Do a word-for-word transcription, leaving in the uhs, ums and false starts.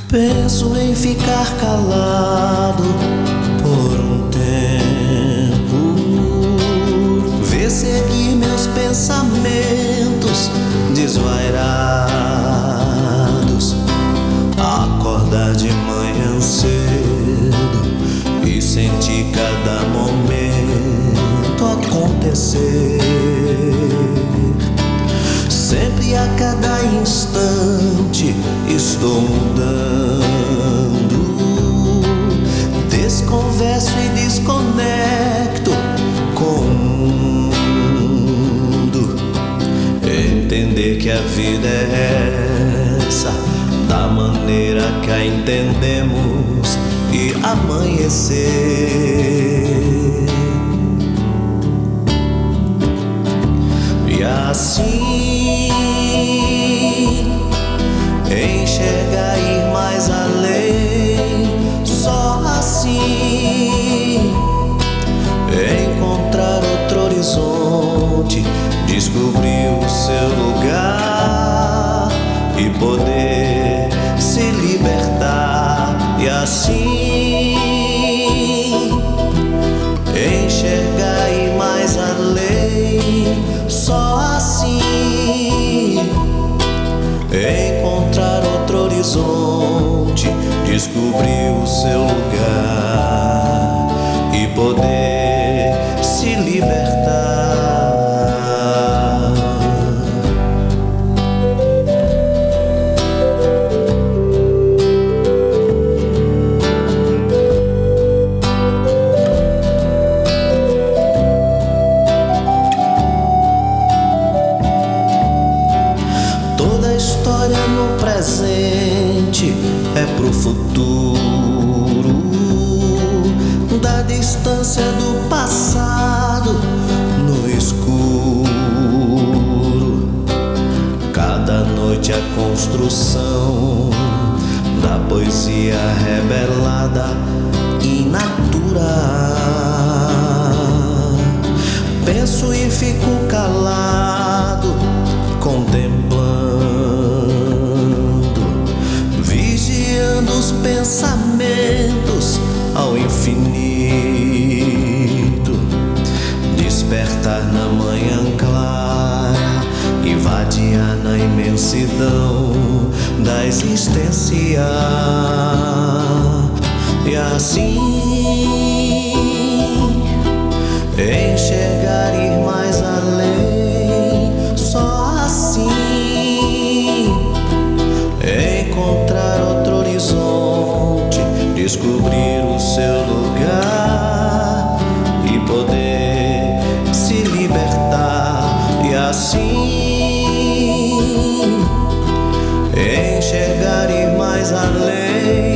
Penso em ficar calado por um tempo, ver seguir meus pensamentos desvairados, acordar de manhã cedo e sentir cada momento acontecer. Sempre a cada instante estou mudando, desconverso e desconecto com o mundo. Entender que a vida é essa, da maneira que a entendemos, e amanhecer. E assim enxergar, ir mais além, só assim encontrar outro horizonte, descobrir o seu lugar e poder se libertar. E assim enxergar, ir mais além, só assim encontrar outro horizonte, descobrir o seu lugar e poder se libertar. Toda história no presente é pro futuro, da distância do passado no escuro. Cada noite a construção da poesia rebelada e natura. Penso e fico calado, contemplando, vigiando os pensamentos ao infinito, despertar na manhã clara e vadiar na imensidão da existência. E assim enxergar, ir mais além, só assim encontrar outro horizonte, descobrir o seu lugar e poder se libertar. E assim enxergar, ir mais além,